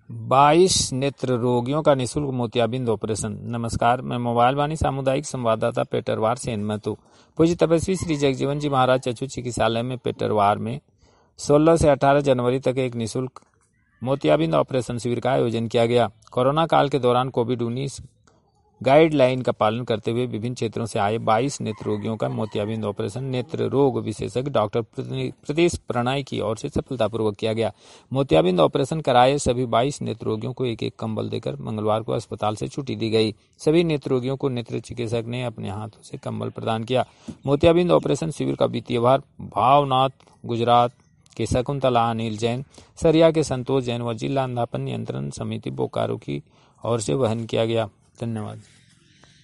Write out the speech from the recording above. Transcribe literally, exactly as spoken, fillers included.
बाईस नेत्र रोगियों का निःशुल्क मोतियाबिंद ऑपरेशन। नमस्कार, मैं मोबाइल वाणी सामुदायिक संवाददाता पेटरवार से हिम्मत। पूज्य तपस्वी श्री जगजीवन जी महाराज चक्षु चिकित्सालय में पेटरवार में सोलह से अठारह जनवरी तक एक निःशुल्क मोतियाबिंद ऑपरेशन शिविर का आयोजन किया गया। कोरोना काल के दौरान कोविड उन्नीस गाइडलाइन का पालन करते हुए विभिन्न क्षेत्रों से आए बाईस नेत्र रोगियों का मोतियाबिंद ऑपरेशन नेत्र रोग विशेषज्ञ डॉक्टर प्रतीश प्रणय की ओर से सफलतापूर्वक किया गया। मोतियाबिंद ऑपरेशन कराए सभी बाईस नेत्र रोगियों को एक एक कंबल देकर मंगलवार को अस्पताल से छुट्टी दी गई। सभी नेत्र रोगियों को नेत्र चिकित्सक ने अपने हाथों से कंबल प्रदान किया। मोतियाबिंद ऑपरेशन शिविर का वित्तीय भार भावनाथ गुजरात के शकुंतला अनिल जैन, सरिया के संतोष जैन व जिला अंधापन नियंत्रण समिति बोकारो की ओर से वहन किया गया। धन्यवाद।